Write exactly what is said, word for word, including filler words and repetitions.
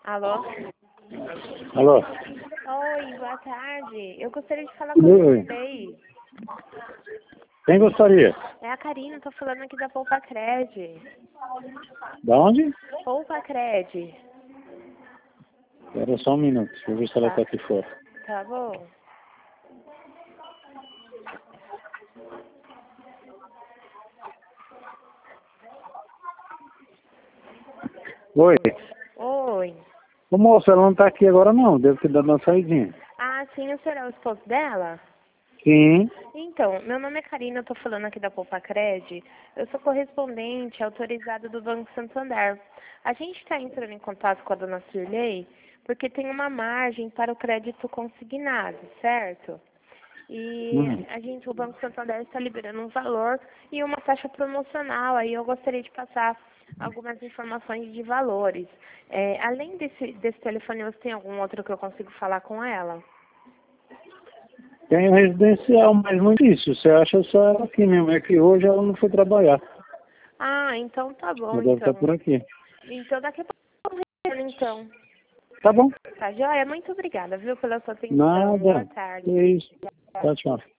Alô? Alô? Oi, boa tarde. Eu gostaria de falar com a Oi. Shirley. Quem gostaria? É a Karina, tô falando aqui da Poupa Cred. Da onde? Poupa Cred. Espera só um minuto, deixa eu ver se ela Tá, tá aqui fora. tá bom. Oi. Oi. Ô moço, ela não tá aqui agora não, deve ter dado uma saidinha. Ah, sim, o senhor é o esposo dela? Sim. Então, meu nome é Karina, eu tô falando aqui da Poupa Cred. Eu sou correspondente autorizada do Banco Santander. A gente está entrando em contato com a dona Shirley porque tem uma margem para o crédito consignado, certo? E Hum. a gente, o Banco Santander está liberando um valor e uma taxa promocional. Aí eu gostaria de passar algumas informações de valores. É, além desse, desse telefone, você tem algum outro que eu consigo falar com ela? Tem o residencial, mas não disse. Você acha só ela aqui mesmo, é que hoje ela não foi trabalhar. Ah, então tá bom, Ela deve estar então. por aqui. Então daqui a pouco eu retorno, então. Tá bom. Tá joia? Muito obrigada, viu, pela sua atenção. Boa Nada. tarde. Que isso. Tchau, tchau.